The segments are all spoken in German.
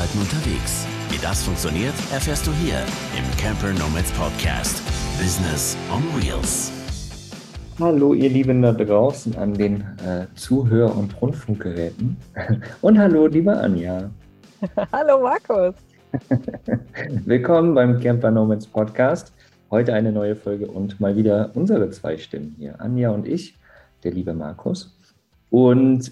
Arbeiten unterwegs. Wie das funktioniert, erfährst du hier im Camper Nomads Podcast. Business on Wheels. Hallo ihr Lieben da draußen an den Zuhör- und Rundfunkgeräten. Und hallo liebe Anja. Hallo Markus. Willkommen beim Camper Nomads Podcast. Heute eine neue Folge und mal wieder unsere zwei Stimmen hier, Anja und ich, der liebe Markus. Und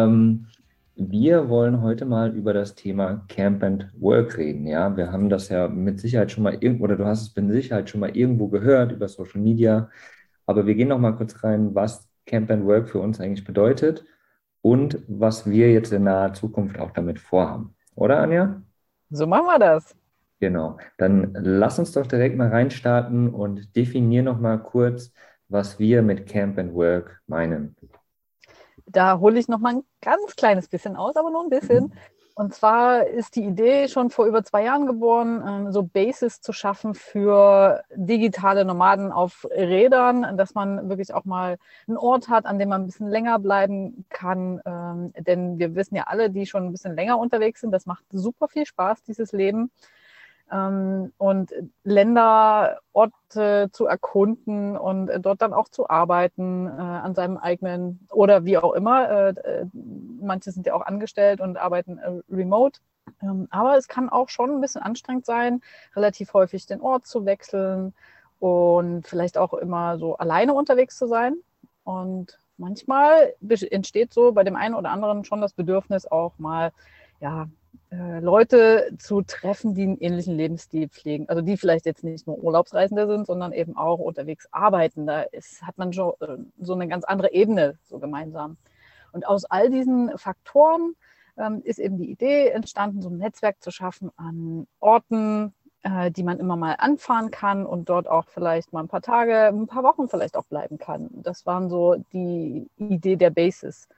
wir wollen heute mal über das Thema Camp and Work reden. Ja, wir haben das ja mit Sicherheit schon mal oder du hast es mit Sicherheit schon mal irgendwo gehört über Social Media. Aber wir gehen noch mal kurz rein, was Camp and Work für uns eigentlich bedeutet und was wir jetzt in naher Zukunft auch damit vorhaben. Oder, Anja? So machen wir das. Genau. Dann lass uns doch direkt mal reinstarten und definier noch mal kurz, was wir mit Camp and Work meinen. Da hole ich noch mal ein ganz kleines bisschen aus, aber nur ein bisschen. Und zwar ist die Idee schon vor über 2 Jahren geboren, so Bases zu schaffen für digitale Nomaden auf Rädern, dass man wirklich auch mal einen Ort hat, an dem man ein bisschen länger bleiben kann. Denn wir wissen ja alle, die schon ein bisschen länger unterwegs sind, das macht super viel Spaß, dieses Leben. Und Länder, Orte zu erkunden und dort dann auch zu arbeiten an seinem eigenen oder wie auch immer. Manche sind ja auch angestellt und arbeiten remote. Aber es kann auch schon ein bisschen anstrengend sein, relativ häufig den Ort zu wechseln und vielleicht auch immer so alleine unterwegs zu sein. Und manchmal entsteht so bei dem einen oder anderen schon das Bedürfnis auch mal, ja, Leute zu treffen, die einen ähnlichen Lebensstil pflegen. Also die vielleicht jetzt nicht nur Urlaubsreisende sind, sondern eben auch unterwegs arbeiten. Hat man schon so eine ganz andere Ebene so gemeinsam. Und aus all diesen Faktoren ist eben die Idee entstanden, so ein Netzwerk zu schaffen an Orten, die man immer mal anfahren kann und dort auch vielleicht mal ein paar Tage, ein paar Wochen vielleicht auch bleiben kann. Das waren so die Idee der Bases.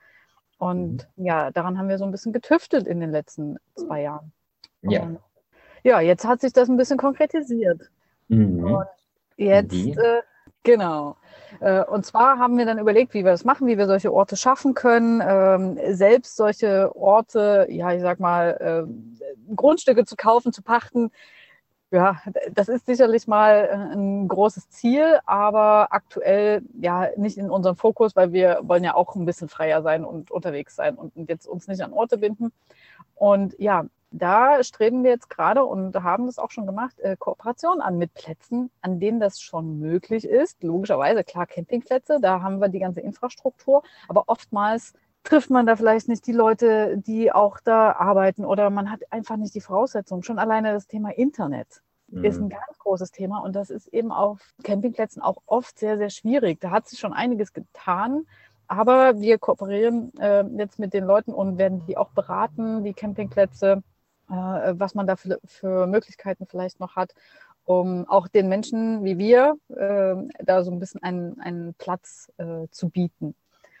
Und ja, daran haben wir so ein bisschen getüftelt in den letzten 2 Jahren. Ja. Und ja, jetzt hat sich das ein bisschen konkretisiert. Und jetzt, genau. Und zwar haben wir dann überlegt, wie wir das machen, wie wir solche Orte schaffen können, selbst solche Orte, ja, ich sag mal, Grundstücke zu kaufen, zu pachten. Ja, das ist sicherlich mal ein großes Ziel, aber aktuell ja nicht in unserem Fokus, weil wir wollen ja auch ein bisschen freier sein und unterwegs sein und jetzt uns nicht an Orte binden. Und ja, da streben wir jetzt gerade und haben das auch schon gemacht, Kooperationen an mit Plätzen, an denen das schon möglich ist. Logischerweise, klar, Campingplätze, da haben wir die ganze Infrastruktur, aber oftmals trifft man da vielleicht nicht die Leute, die auch da arbeiten oder man hat einfach nicht die Voraussetzungen. Schon alleine das Thema Internet ist ein ganz großes Thema und das ist eben auf Campingplätzen auch oft sehr, sehr schwierig. Da hat sich schon einiges getan, aber wir kooperieren jetzt mit den Leuten und werden die auch beraten, die Campingplätze, was man da für Möglichkeiten vielleicht noch hat, um auch den Menschen wie wir da so ein bisschen einen Platz zu bieten.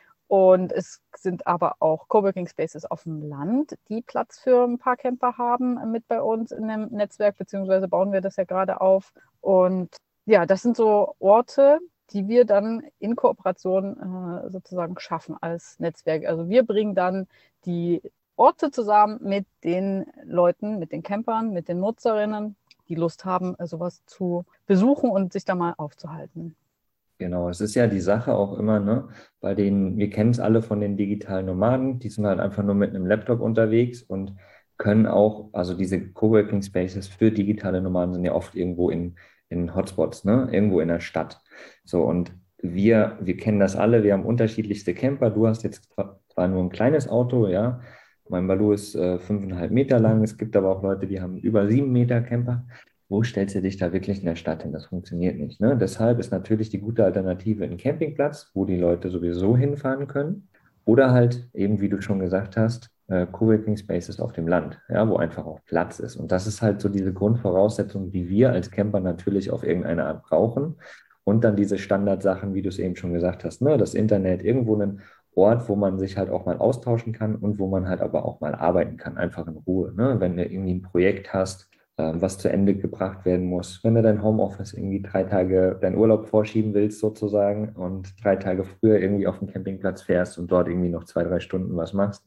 Und es sind aber auch Coworking Spaces auf dem Land, die Platz für ein paar Camper haben mit bei uns in dem Netzwerk, beziehungsweise bauen wir das ja gerade auf. Und ja, das sind so Orte, die wir dann in Kooperation sozusagen schaffen als Netzwerk. Also wir bringen dann die Orte zusammen mit den Leuten, mit den Campern, mit den Nutzerinnen, die Lust haben, sowas zu besuchen und sich da mal aufzuhalten. Genau, es ist ja die Sache auch immer, ne, wir kennen es alle von den digitalen Nomaden, die sind halt einfach nur mit einem Laptop unterwegs und können auch, also diese Coworking Spaces für digitale Nomaden sind ja oft irgendwo in Hotspots, ne, irgendwo in der Stadt. So, und wir kennen das alle, wir haben unterschiedlichste Camper. Du hast jetzt zwar nur ein kleines Auto, ja, mein Balu ist 5,5 Meter lang, es gibt aber auch Leute, die haben über 7 Meter Camper. Wo stellst du dich da wirklich in der Stadt hin? Das funktioniert nicht. Ne? Deshalb ist natürlich die gute Alternative ein Campingplatz, wo die Leute sowieso hinfahren können. Oder halt eben, wie du schon gesagt hast, Coworking Spaces auf dem Land, ja, wo einfach auch Platz ist. Und das ist halt so diese Grundvoraussetzung, die wir als Camper natürlich auf irgendeine Art brauchen. Und dann diese Standardsachen, wie du es eben schon gesagt hast, ne? Das Internet, irgendwo einen Ort, wo man sich halt auch mal austauschen kann und wo man halt aber auch mal arbeiten kann, einfach in Ruhe. Ne? Wenn du irgendwie ein Projekt hast, was zu Ende gebracht werden muss. Wenn du dein Homeoffice irgendwie 3 Tage deinen Urlaub vorschieben willst sozusagen und 3 Tage früher irgendwie auf den Campingplatz fährst und dort irgendwie noch 2, 3 Stunden was machst,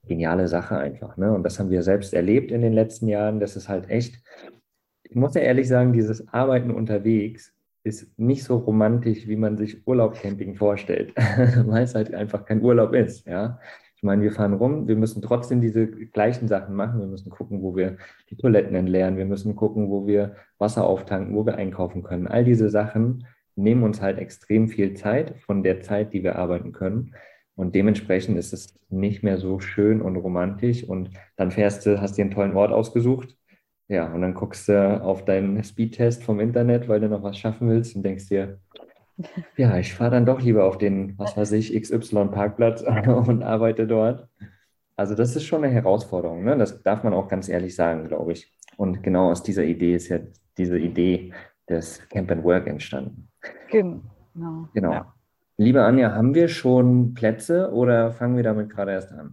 geniale Sache einfach, ne? Und das haben wir selbst erlebt in den letzten Jahren. Das ist halt echt, ich muss ja ehrlich sagen, dieses Arbeiten unterwegs ist nicht so romantisch, wie man sich Urlaub-Camping vorstellt, weil es halt einfach kein Urlaub ist, ja. Ich meine, wir fahren rum, wir müssen trotzdem diese gleichen Sachen machen. Wir müssen gucken, wo wir die Toiletten entleeren. Wir müssen gucken, wo wir Wasser auftanken, wo wir einkaufen können. All diese Sachen nehmen uns halt extrem viel Zeit von der Zeit, die wir arbeiten können. Und dementsprechend ist es nicht mehr so schön und romantisch. Und dann fährst du, hast dir einen tollen Ort ausgesucht. Ja, und dann guckst du auf deinen Speedtest vom Internet, weil du noch was schaffen willst und denkst dir, ja, ich fahre dann doch lieber auf den, was weiß ich, XY-Parkplatz und arbeite dort. Also das ist schon eine Herausforderung, ne? Das darf man auch ganz ehrlich sagen, glaube ich. Und genau aus dieser Idee ist ja diese Idee des Camp and Work entstanden. Genau. Genau. Ja. Liebe Anja, haben wir schon Plätze oder fangen wir damit gerade erst an?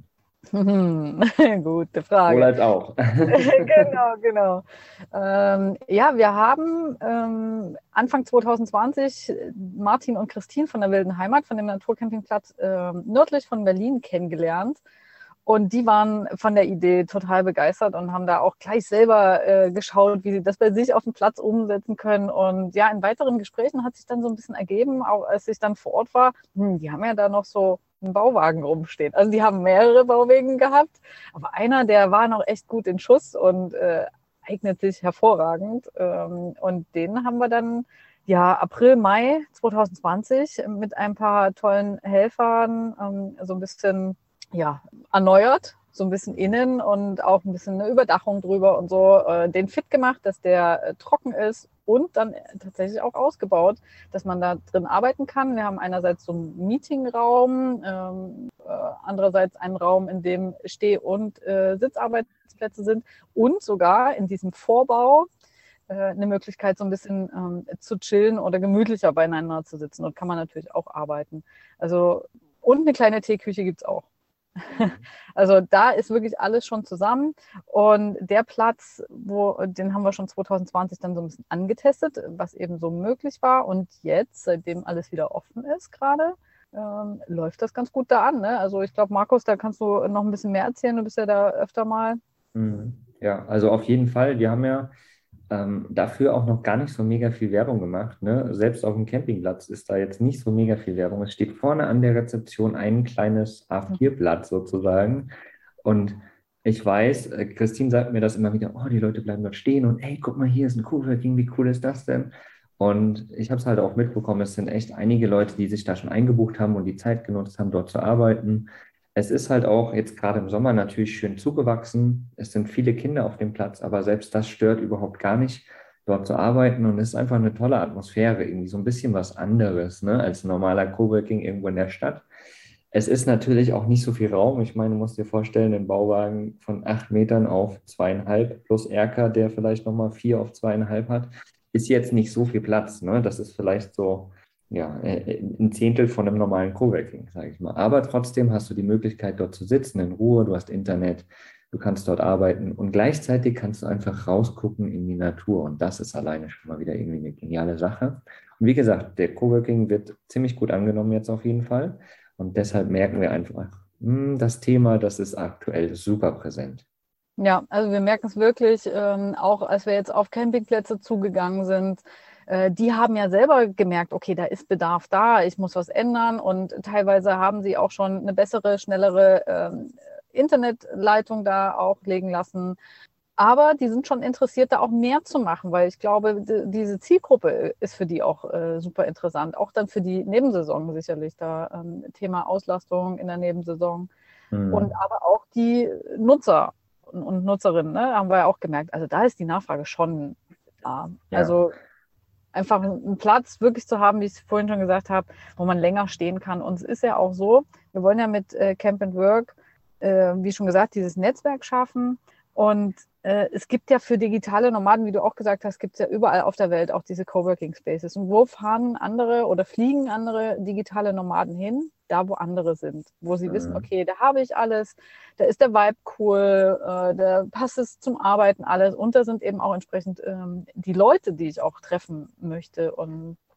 Gute Frage. Wohl als auch. Genau. Ja, wir haben Anfang 2020 Martin und Christine von der Wilden Heimat, von dem Naturcampingplatz nördlich von Berlin kennengelernt. Und die waren von der Idee total begeistert und haben da auch gleich selber geschaut, wie sie das bei sich auf dem Platz umsetzen können. Und ja, in weiteren Gesprächen hat sich dann so ein bisschen ergeben, auch als ich dann vor Ort war, die haben ja da noch so einen Bauwagen rumstehen. Also die haben mehrere Bauwagen gehabt, aber einer, der war noch echt gut in Schuss und eignet sich hervorragend. Und den haben wir dann ja April, Mai 2020 mit ein paar tollen Helfern so ein bisschen erneuert, so ein bisschen innen und auch ein bisschen eine Überdachung drüber und so, den fit gemacht, dass der trocken ist und dann tatsächlich auch ausgebaut, dass man da drin arbeiten kann. Wir haben einerseits so einen Meetingraum, andererseits einen Raum, in dem Steh- und Sitzarbeitsplätze sind und sogar in diesem Vorbau eine Möglichkeit, so ein bisschen zu chillen oder gemütlicher beieinander zu sitzen. Und kann man natürlich auch arbeiten. Also, und eine kleine Teeküche gibt es auch. Also da ist wirklich alles schon zusammen und der Platz, den haben wir schon 2020 dann so ein bisschen angetestet, was eben so möglich war und jetzt, seitdem alles wieder offen ist gerade, läuft das ganz gut da an. Ne? Also ich glaube, Markus, da kannst du noch ein bisschen mehr erzählen, du bist ja da öfter mal. Ja, also auf jeden Fall, wir haben ja dafür auch noch gar nicht so mega viel Werbung gemacht. Ne? Selbst auf dem Campingplatz ist da jetzt nicht so mega viel Werbung. Es steht vorne an der Rezeption ein kleines A4-Blatt sozusagen. Und ich weiß, Christine sagt mir das immer wieder, oh, die Leute bleiben dort stehen und hey, guck mal, hier ist ein Coworking, wie cool ist das denn? Und ich habe es halt auch mitbekommen, es sind echt einige Leute, die sich da schon eingebucht haben und die Zeit genutzt haben, dort zu arbeiten. Es ist halt auch jetzt gerade im Sommer natürlich schön zugewachsen. Es sind viele Kinder auf dem Platz, aber selbst das stört überhaupt gar nicht, dort zu arbeiten. Und es ist einfach eine tolle Atmosphäre, irgendwie so ein bisschen was anderes, ne, als normaler Coworking irgendwo in der Stadt. Es ist natürlich auch nicht so viel Raum. Ich meine, du musst dir vorstellen, ein Bauwagen von 8 Metern auf 2,5 plus Erker, der vielleicht nochmal 4 auf 2,5 hat, ist jetzt nicht so viel Platz. Ne? Das ist vielleicht so ja, ein Zehntel von einem normalen Coworking, sage ich mal. Aber trotzdem hast du die Möglichkeit, dort zu sitzen in Ruhe, du hast Internet, du kannst dort arbeiten und gleichzeitig kannst du einfach rausgucken in die Natur und das ist alleine schon mal wieder irgendwie eine geniale Sache. Und wie gesagt, der Coworking wird ziemlich gut angenommen jetzt auf jeden Fall und deshalb merken wir einfach, das Thema, das ist aktuell super präsent. Ja, also wir merken es wirklich, auch als wir jetzt auf Campingplätze zugegangen sind, die haben ja selber gemerkt, okay, da ist Bedarf da, ich muss was ändern und teilweise haben sie auch schon eine bessere, schnellere Internetleitung da auch legen lassen. Aber die sind schon interessiert, da auch mehr zu machen, weil ich glaube, diese Zielgruppe ist für die auch super interessant. Auch dann für die Nebensaison sicherlich, da Thema Auslastung in der Nebensaison. Und aber auch die Nutzer und Nutzerinnen, ne, haben wir ja auch gemerkt. Also da ist die Nachfrage schon da. Ja. Also einfach einen Platz wirklich zu haben, wie ich es vorhin schon gesagt habe, wo man länger stehen kann. Und es ist ja auch so, wir wollen ja mit Camp and Work, wie schon gesagt, dieses Netzwerk schaffen. Und es gibt ja für digitale Nomaden, wie du auch gesagt hast, gibt es ja überall auf der Welt auch diese Coworking Spaces. Und wo fahren andere oder fliegen andere digitale Nomaden hin? Da, wo andere sind, wo sie wissen, okay, da habe ich alles, da ist der Vibe cool, da passt es zum Arbeiten alles und da sind eben auch entsprechend die Leute, die ich auch treffen möchte und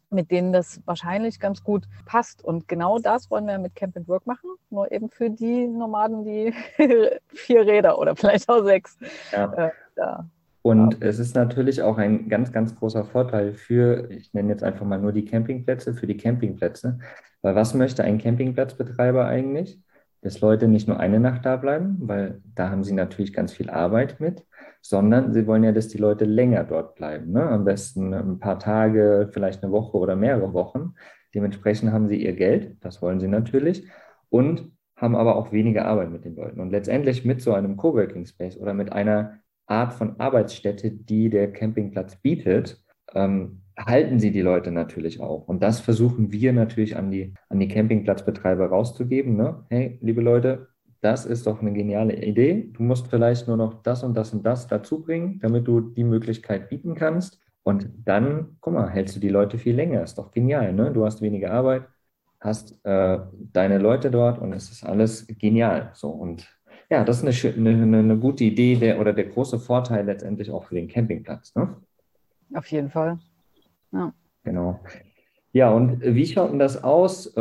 mit denen das wahrscheinlich ganz gut passt. Und genau das wollen wir mit Camp and Work machen, nur eben für die Nomaden, die 4 Räder oder vielleicht auch 6 Ja. da. Und es ist natürlich auch ein ganz, ganz großer Vorteil ich nenne jetzt einfach mal nur die Campingplätze, für die Campingplätze. Weil was möchte ein Campingplatzbetreiber eigentlich? Dass Leute nicht nur eine Nacht da bleiben, weil da haben sie natürlich ganz viel Arbeit mit, sondern sie wollen ja, dass die Leute länger dort bleiben. Ne? Am besten ein paar Tage, vielleicht eine Woche oder mehrere Wochen. Dementsprechend haben sie ihr Geld, das wollen sie natürlich, und haben aber auch weniger Arbeit mit den Leuten. Und letztendlich mit so einem Coworking Space oder mit einer Art von Arbeitsstätte, die der Campingplatz bietet, halten sie die Leute natürlich auch. Und das versuchen wir natürlich an die Campingplatzbetreiber rauszugeben. Ne? Hey, liebe Leute, das ist doch eine geniale Idee. Du musst vielleicht nur noch das und das und das dazu bringen, damit du die Möglichkeit bieten kannst. Und dann, guck mal, hältst du die Leute viel länger. Ist doch genial, ne? Du hast weniger Arbeit, hast deine Leute dort und es ist alles genial. So, und ja, das ist eine gute Idee oder der große Vorteil letztendlich auch für den Campingplatz. Ne? Auf jeden Fall. Ja. Genau. Ja, und wie schaut denn das aus?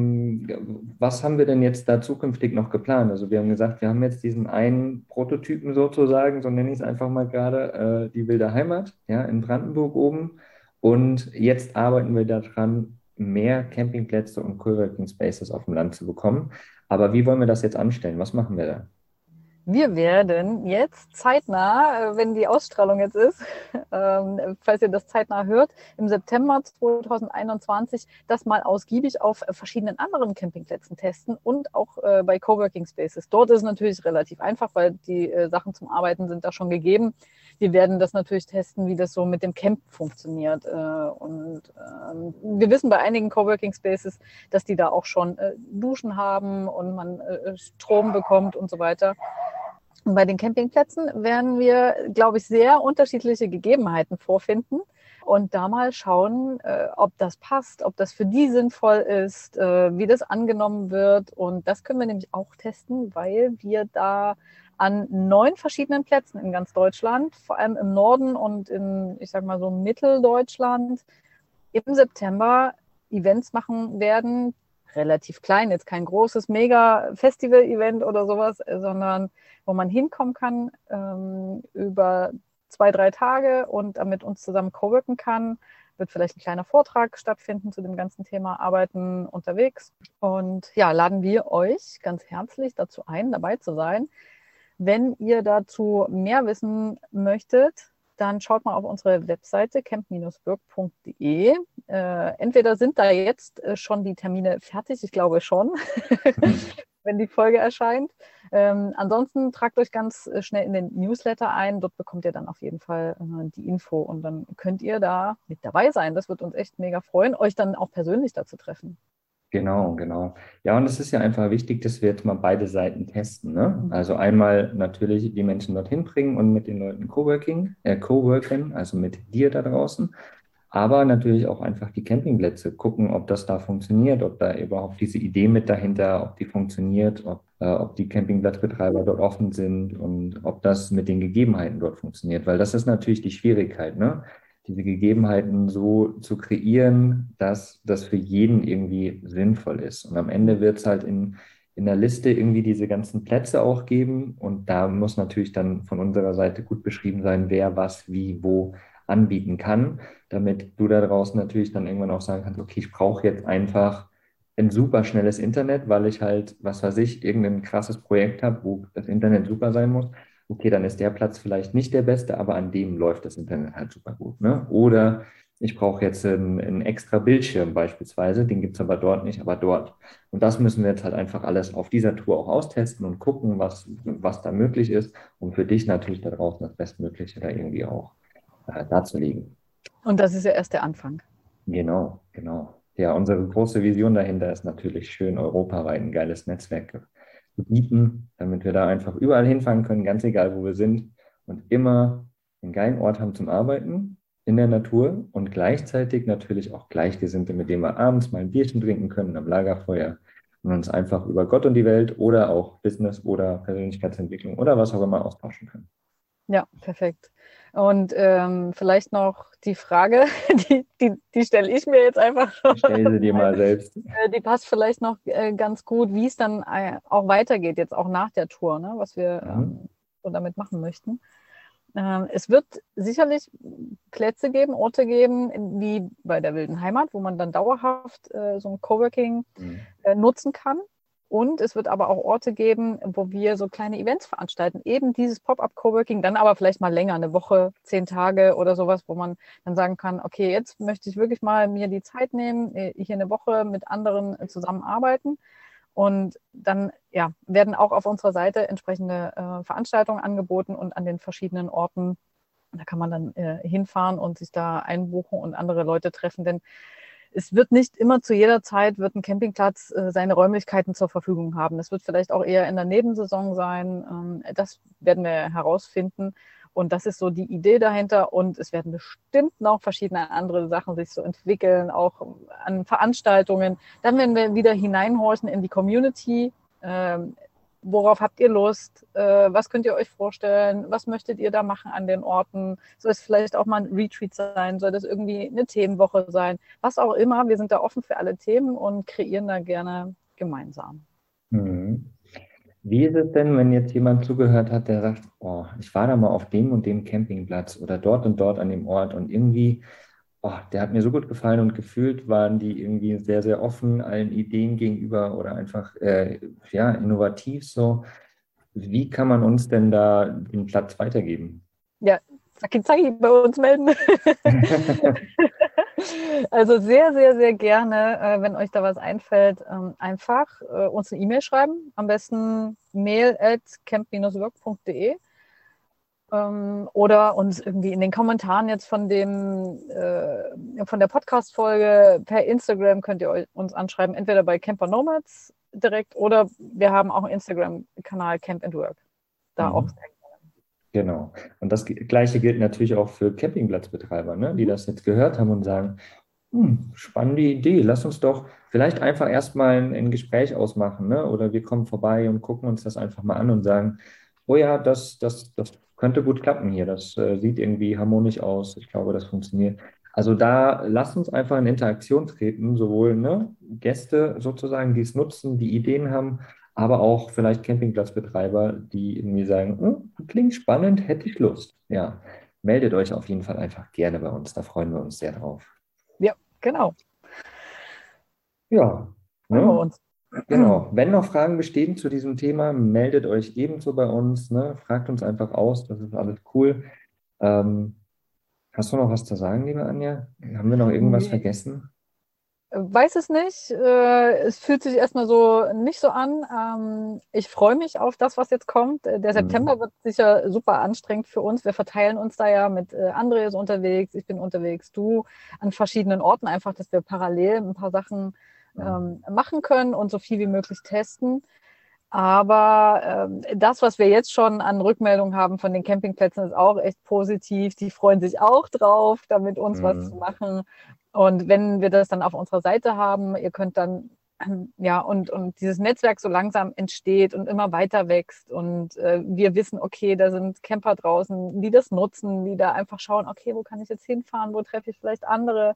Was haben wir denn jetzt da zukünftig noch geplant? Also wir haben gesagt, wir haben jetzt diesen einen Prototypen sozusagen, so nenne ich es einfach mal gerade, die Wilde Heimat, ja, in Brandenburg oben. Und jetzt arbeiten wir daran, mehr Campingplätze und Coworking Spaces auf dem Land zu bekommen. Aber wie wollen wir das jetzt anstellen? Was machen wir da? Wir werden jetzt zeitnah, wenn die Ausstrahlung jetzt ist, falls ihr das zeitnah hört, im September 2021 das mal ausgiebig auf verschiedenen anderen Campingplätzen testen und auch bei Coworking Spaces. Dort ist es natürlich relativ einfach, weil die Sachen zum Arbeiten sind da schon gegeben. Wir werden das natürlich testen, wie das so mit dem Camp funktioniert. Und wir wissen bei einigen Coworking Spaces, dass die da auch schon Duschen haben und man Strom bekommt und so weiter. Und bei den Campingplätzen werden wir, glaube ich, sehr unterschiedliche Gegebenheiten vorfinden und da mal schauen, ob das passt, ob das für die sinnvoll ist, wie das angenommen wird. Und das können wir nämlich auch testen, weil wir da an 9 verschiedenen Plätzen in ganz Deutschland, vor allem im Norden und in, ich sag mal so Mitteldeutschland, im September Events machen werden. Relativ klein, jetzt kein großes Mega-Festival-Event oder sowas, sondern wo man hinkommen kann über 2, 3 Tage und mit uns zusammen coworken kann. Wird vielleicht ein kleiner Vortrag stattfinden zu dem ganzen Thema Arbeiten unterwegs. Und ja, laden wir euch ganz herzlich dazu ein, dabei zu sein. Wenn ihr dazu mehr wissen möchtet, dann schaut mal auf unsere Webseite camp-work.de. Entweder sind da jetzt schon die Termine fertig, ich glaube schon, wenn die Folge erscheint. Ansonsten tragt euch ganz schnell in den Newsletter ein. Dort bekommt ihr dann auf jeden Fall die Info und dann könnt ihr da mit dabei sein. Das wird uns echt mega freuen, euch dann auch persönlich da zu treffen. Genau, genau. Ja, und es ist ja einfach wichtig, dass wir jetzt mal beide Seiten testen. Ne? Also einmal natürlich die Menschen dorthin bringen und mit den Leuten coworken, also mit dir da draußen. Aber natürlich auch einfach die Campingplätze gucken, ob das da funktioniert, ob da überhaupt diese Idee mit dahinter, ob die funktioniert, ob die Campingplatzbetreiber dort offen sind und ob das mit den Gegebenheiten dort funktioniert. Weil das ist natürlich die Schwierigkeit, ne? Diese Gegebenheiten so zu kreieren, dass das für jeden irgendwie sinnvoll ist. Und am Ende wird es halt in der Liste irgendwie diese ganzen Plätze auch geben. Und da muss natürlich dann von unserer Seite gut beschrieben sein, wer was, wie, wo anbieten kann, damit du da draußen natürlich dann irgendwann auch sagen kannst, okay, ich brauche jetzt einfach ein super schnelles Internet, weil ich halt, was weiß ich, irgendein krasses Projekt habe, wo das Internet super sein muss. Okay, dann ist der Platz vielleicht nicht der beste, aber an dem läuft das Internet halt super gut. Ne? Oder ich brauche jetzt einen extra Bildschirm beispielsweise, den gibt es aber dort nicht, aber dort. Und das müssen wir jetzt halt einfach alles auf dieser Tour auch austesten und gucken, was da möglich ist, um für dich natürlich da draußen das Bestmögliche da irgendwie auch darzulegen. Und das ist ja erst der Anfang. Genau, genau. Ja, unsere große Vision dahinter ist natürlich schön europaweit ein geiles Netzwerk zu bieten, damit wir da einfach überall hinfahren können, ganz egal, wo wir sind und immer einen geilen Ort haben zum Arbeiten in der Natur und gleichzeitig natürlich auch Gleichgesinnte, mit denen wir abends mal ein Bierchen trinken können am Lagerfeuer und uns einfach über Gott und die Welt oder auch Business oder Persönlichkeitsentwicklung oder was auch immer austauschen können. Ja, perfekt. Und vielleicht noch die Frage, die stelle ich mir jetzt einfach schon. Stell sie dir mal selbst. Die passt vielleicht noch ganz gut, wie es dann auch weitergeht, jetzt auch nach der Tour, ne, was wir so damit machen möchten. Es wird sicherlich Plätze geben, Orte geben, wie bei der Wilden Heimat, wo man dann dauerhaft so ein Coworking nutzen kann. Und es wird aber auch Orte geben, wo wir so kleine Events veranstalten. Eben dieses Pop-up-Coworking, dann aber vielleicht mal länger, eine Woche, 10 Tage oder sowas, wo man dann sagen kann, okay, jetzt möchte ich wirklich mal mir die Zeit nehmen, hier eine Woche mit anderen zusammenarbeiten. Und dann werden auch auf unserer Seite entsprechende Veranstaltungen angeboten und an den verschiedenen Orten. Da kann man dann hinfahren und sich da einbuchen und andere Leute treffen, denn es wird nicht immer zu jeder Zeit wird ein Campingplatz seine Räumlichkeiten zur Verfügung haben. Es wird vielleicht auch eher in der Nebensaison sein. Das werden wir herausfinden. Und das ist so die Idee dahinter. Und es werden bestimmt noch verschiedene andere Sachen sich so entwickeln, auch an Veranstaltungen. Dann werden wir wieder hineinhorchen in die Community. Worauf habt ihr Lust? Was könnt ihr euch vorstellen? Was möchtet ihr da machen an den Orten? Soll es vielleicht auch mal ein Retreat sein? Soll das irgendwie eine Themenwoche sein? Was auch immer. Wir sind da offen für alle Themen und kreieren da gerne gemeinsam. Wie ist es denn, wenn jetzt jemand zugehört hat, der sagt, oh, ich war da mal auf dem und dem Campingplatz oder dort und dort an dem Ort und irgendwie, der hat mir so gut gefallen und gefühlt waren die irgendwie sehr, sehr offen allen Ideen gegenüber oder einfach innovativ so. Wie kann man uns denn da den Platz weitergeben? Ja, zacki bei uns melden. Also sehr, sehr, sehr gerne, wenn euch da was einfällt, einfach uns eine E-Mail schreiben. Am besten mail@camp-work.de oder uns irgendwie in den Kommentaren jetzt von der Podcast-Folge per Instagram könnt ihr uns anschreiben, entweder bei Camper Nomads direkt oder wir haben auch einen Instagram-Kanal Camp and Work. Da auch sehr gerne. Genau. Und das Gleiche gilt natürlich auch für Campingplatzbetreiber, ne, die das jetzt gehört haben und sagen, spannende Idee, lass uns doch vielleicht einfach erstmal ein Gespräch ausmachen, ne? Oder wir kommen vorbei und gucken uns das einfach mal an und sagen, oh ja, das könnte gut klappen hier, das sieht irgendwie harmonisch aus, ich glaube, das funktioniert. Also da lasst uns einfach in Interaktion treten, sowohl Gäste sozusagen, die es nutzen, die Ideen haben, aber auch vielleicht Campingplatzbetreiber, die irgendwie sagen, klingt spannend, hätte ich Lust. Ja, meldet euch auf jeden Fall einfach gerne bei uns, da freuen wir uns sehr drauf. Ja, genau. Ja, freuen wir uns. Genau. Wenn noch Fragen bestehen zu diesem Thema, meldet euch ebenso bei uns, ne? Fragt uns einfach aus, das ist alles cool. Hast du noch was zu sagen, liebe Anja? Haben wir noch irgendwas vergessen? Weiß es nicht. Es fühlt sich erstmal so nicht so an. Ich freue mich auf das, was jetzt kommt. Der September wird sicher super anstrengend für uns. Wir verteilen uns da ja mit André ist unterwegs, ich bin unterwegs, du an verschiedenen Orten, einfach, dass wir parallel ein paar Sachen machen können und so viel wie möglich testen. Aber das, was wir jetzt schon an Rückmeldungen haben von den Campingplätzen, ist auch echt positiv. Die freuen sich auch drauf, da mit uns was zu machen. Und wenn wir das dann auf unserer Seite haben, ihr könnt dann, und dieses Netzwerk so langsam entsteht und immer weiter wächst und wir wissen, okay, da sind Camper draußen, die das nutzen, die da einfach schauen, okay, wo kann ich jetzt hinfahren, wo treffe ich vielleicht andere?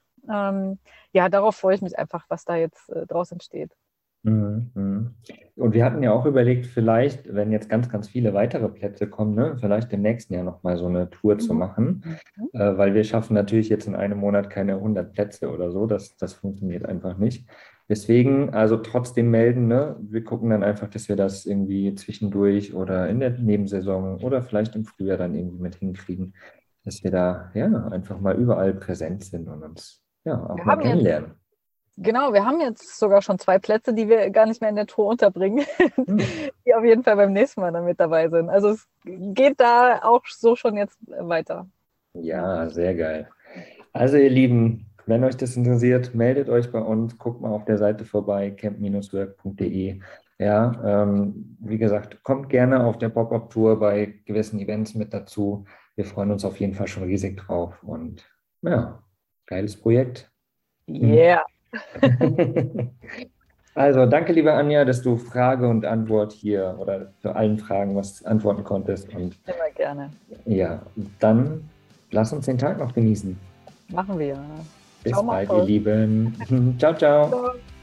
Darauf freue ich mich einfach, was da jetzt draus entsteht. Und wir hatten ja auch überlegt, vielleicht, wenn jetzt ganz, ganz viele weitere Plätze kommen, ne, vielleicht im nächsten Jahr nochmal so eine Tour zu machen, weil wir schaffen natürlich jetzt in einem Monat keine 100 Plätze oder so, das funktioniert einfach nicht. Deswegen, also trotzdem melden, ne, wir gucken dann einfach, dass wir das irgendwie zwischendurch oder in der Nebensaison oder vielleicht im Frühjahr dann irgendwie mit hinkriegen, dass wir da einfach mal überall präsent sind und uns auch mal kennenlernen. Genau, wir haben jetzt sogar schon 2 Plätze, die wir gar nicht mehr in der Tour unterbringen, die auf jeden Fall beim nächsten Mal dann mit dabei sind. Also es geht da auch so schon jetzt weiter. Ja, sehr geil. Also ihr Lieben, wenn euch das interessiert, meldet euch bei uns, guckt mal auf der Seite vorbei, camp-work.de. Ja, wie gesagt, kommt gerne auf der Pop-Up-Tour bei gewissen Events mit dazu. Wir freuen uns auf jeden Fall schon riesig drauf und geiles Projekt. Yeah. Also, danke, liebe Anja, dass du Frage und Antwort hier oder zu allen Fragen was antworten konntest. Und immer gerne. Ja, dann lass uns den Tag noch genießen. Machen wir. Bis bald, ihr Lieben. Ciao, ciao. Ciao.